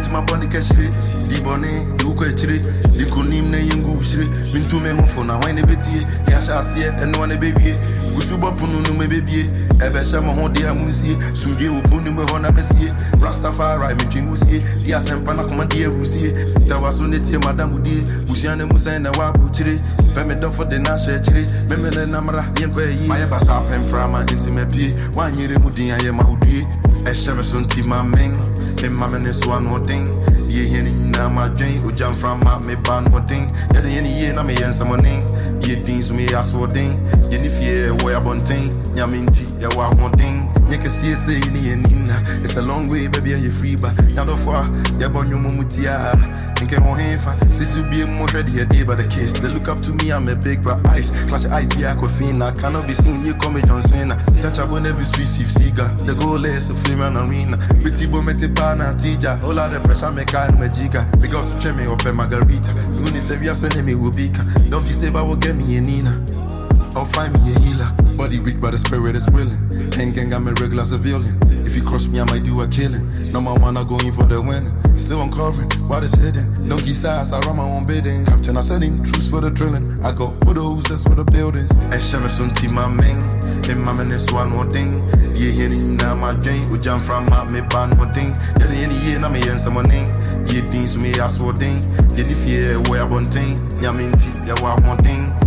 into my body kashiri. Di bone, du kwechiri. Di kunim na yengu shiri. Mintu me hofo na wine beti. Yasha asiye, eno ane baby. Gusuba punu no me baby. Ebe shama hondi ya musi. Sumje ubunu me hona mesie. Rastafari me chingusi. Dia sempa na komandi e rusi. Tawasune tie madam udi. Busiane musa na wa buchiri. Peme do for the na share chiri. Meme na namra yenko yi. Maye basa pem frama inti me pie. Wa nyire mudi aye ma udi. E shame sunti ma meng. Me mama ne so no ding. Ye yeni na ma drain. Ujam from ma me ban no ding. Ya de yeni ye na me yen samoning. Ye dings me aso ding. Ye ni fie wo ya bonting. Nyaminti ya wa wonting. Nyeke say ni nina. It's a long way baby you free ba. Now do for ya bonyo mumutia. Nke on hefa. Sisu be mo ready a day by the case. They look up to me, I'm a big bright ice. Clash your eyes be aquafina. Cannot be seen, you come John Cena. Touch up on every street, see cigar. The goal is a film and arena. Pretty boy mete pana tija. All out the pressure make I no jiga. Because to me up a margarita. Uni severe send me will be. Don't be save I will get me a Nina. I'll find me a healer. Body weak but the spirit is willing. Hang gang, I'm a regular civilian. If you cross me, I might do a killing. No my one, I going for the win. Still uncovering, what is hidden. Donkey size, I run my own bidding. Captain, I send in truths for the drilling. I go bulldozers for the buildings. I share some team, my ming. In my man is one more thing. Yeah, any now my drain. We jump from my me ban one thing. Yeah, any year, na me yen someone name. Yeah, things me, I saw ding. Yeah, if you where I want thing. Yeah, minty, yeah, what one thing.